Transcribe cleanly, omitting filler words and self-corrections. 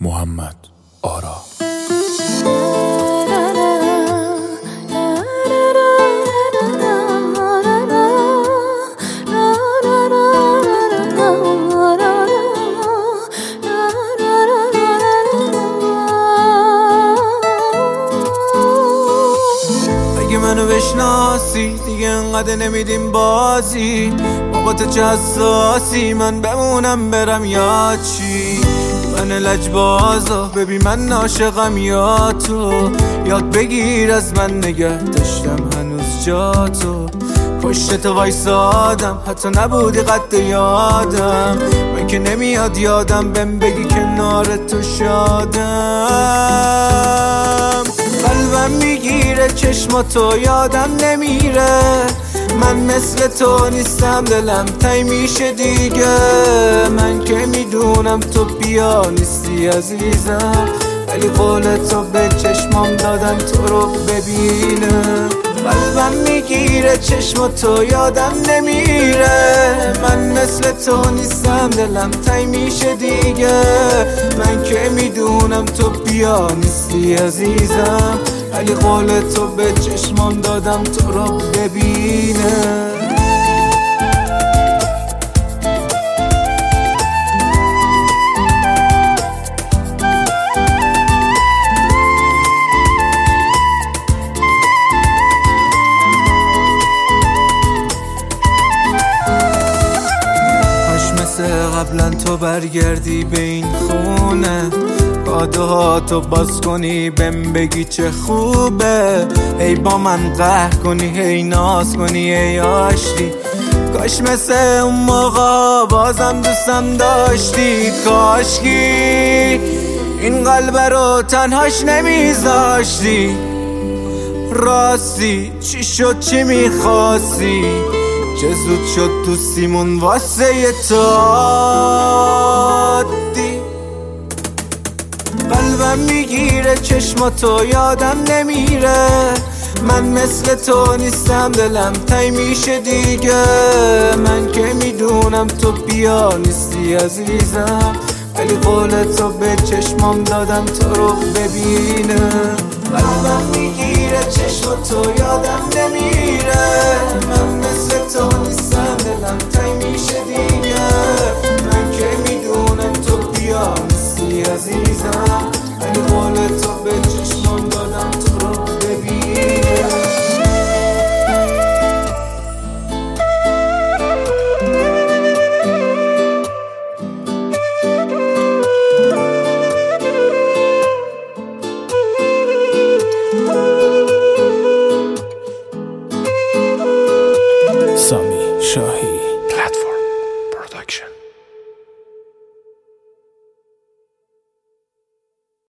محمد آرا. اگه منو بشناسی دیگه انقدر نمیدیم بازی، بابا تو چه حساسی، من بمونم برم یا چی؟ من لجبازا ببین من عاشقم یا تو، یاد بگیر از من نگه داشتم هنوز جا تو، پشت تو وایسادم حتی نبودی قد یادم، من که نمیاد یادم بهم بگی کنار تو شادم، قلبم میگیره چشماتو یادم نمیره، من مثل تو نیستم دلم تای میشه دیگه، من که میدونم تو بیا نیستی عزیزم، ولی قول تو به چشمام دادم تو رو ببینم، قلبم میگیره چشماتو یادم نمیره، من مثل تو نیستم دلم تای میشه دیگه، من که میدونم تو بیا نیستی عزیزم، ولی قول تو به چشمام دادم تو رو ببینه. قبلا تو برگردی به این خونه، کادو ها تو باز کنی بهم بگی چه خوبه، ای با من قهر کنی هی ناز کنی ای آشتی، کاش مثل اون موقع بازم دوستم داشتی، کاشکی این قلب رو تنهاش نمیذاشتی، راستی چی شد چی میخواستی، چه زود شد دوستیمون واسه یه تو عادی، قلبم میگیره چشماتو یادم نمیره، من مثل تو نیستم دلم تای میشه دیگه، من که میدونم تو بیا نیستی عزیزم، ولی قول تو به چشمام دادم تو رو ببینم، قلبم میگیره چشماتو یادم نمیره، من مثل تو نیستم دلم تای میشه دیگه، من که میدونم تو بیا نیستی عزیزم، ولی قول تو به چشمام دادم تو رو ببینم. سامی شاهی.